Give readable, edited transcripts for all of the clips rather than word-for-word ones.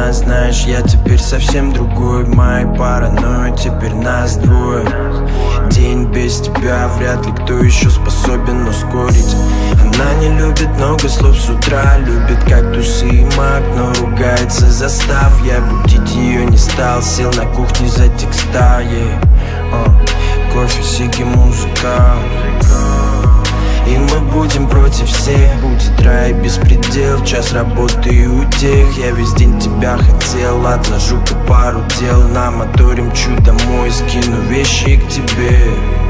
нас, знаешь, я теперь совсем другой. Мои паранойи, теперь нас двое. День без тебя вряд ли кто еще способен ускорить. Она не любит много слов с утра, любит кактусы и мак, но ругается за став. Я будить ее не стал, сел на кухне за текста, кофе, сиги, музыка. И мы будем против всех, будет рай, беспредел, час работы и утех. Я весь день тебя хотел, отложу-ка пару дел. На моторе мчу домой, скину вещи к тебе.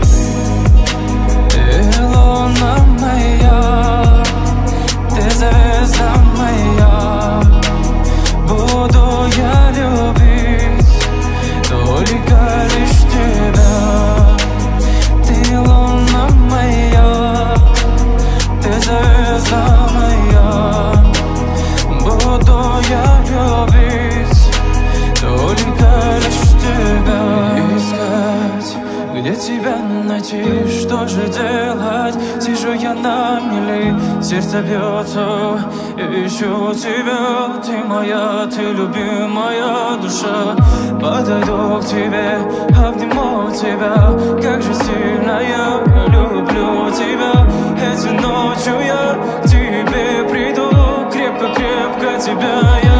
Ты луна моя, ты звезда моя. Буду я любить только лишь тебя. Ты луна моя, ты звезда моя. Буду я любить только лишь тебя. Искать, где тебя найти, что же делать? Сижу я на мели, сердце бьется, ищу тебя. Ты моя, ты любимая душа. Подойду к тебе, обниму тебя. Как же сильно я люблю тебя. Этой ночью я к тебе приду, крепко-крепко тебя я